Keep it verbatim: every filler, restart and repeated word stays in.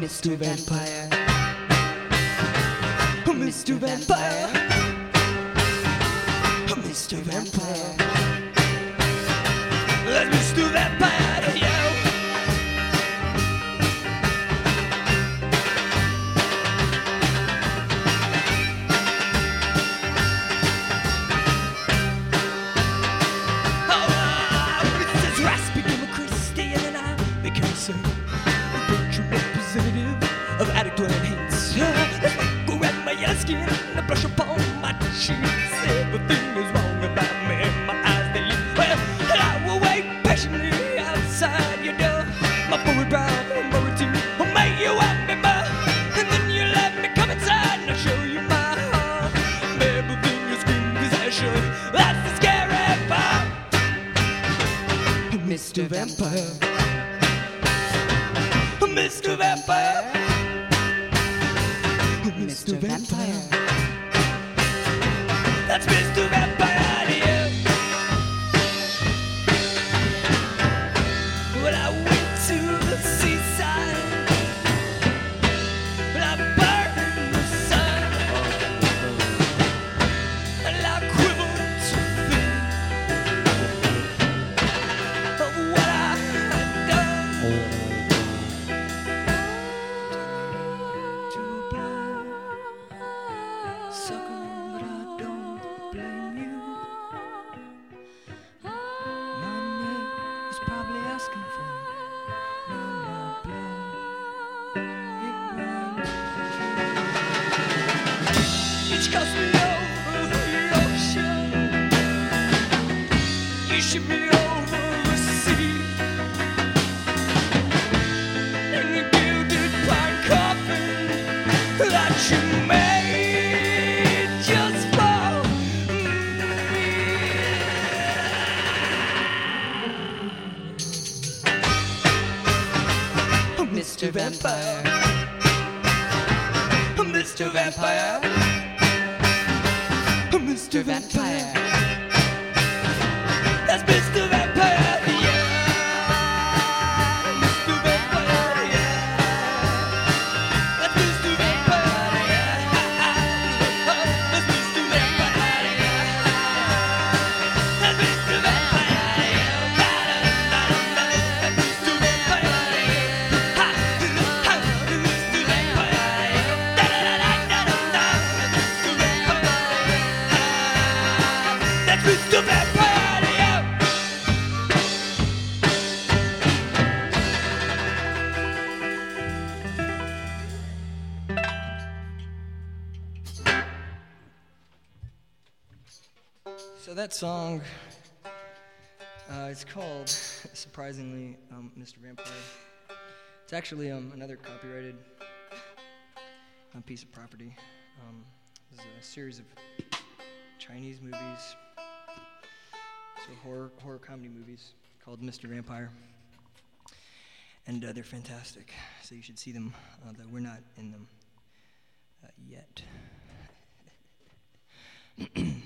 Mister Vampire, Mister Vampire, Mister Vampire. That's Mister Vampire to you. Of addict-dwelling hates. Let's go around my yellow skin and blush upon my cheeks. Everything is wrong about me. My eyes, they leak. Well, and I will wait patiently outside your door. My furry brow, furry teeth will make you want me more. And then you let me come inside and I'll show you my heart. Everything is screaming possession. That's the scary part. Mister Vampire, Mister Vampire, Mister Vampire. That's Mister Vampire to you. When I went to the seaside, and I burned the sun, and I quivered to think of what I had done. Cast me over the ocean, you shoot me over the sea, in the gilded pine coffin that you made just for me. Mister Vampire, Mister Vampire, Mister Vampire. That's Mister Vampire, yeah. Mister Vampire, yeah. That's Mister Vampire, yeah. That's Mister Vampire, yeah. That's Mister Vampire, yeah. That's Mister Vampire, yeah. Ha, ha, Mister Vampire, yeah. Da da da da da da. Mister Vampire. That's Mister Vampire to you. So that song, uh, it's called, surprisingly, um, Mister Vampire. It's actually um, another copyrighted um, piece of property. Um, this is a series of Chinese movies, so horror horror comedy movies called Mister Vampire, and uh, they're fantastic. So you should see them, although we're not in them uh, yet.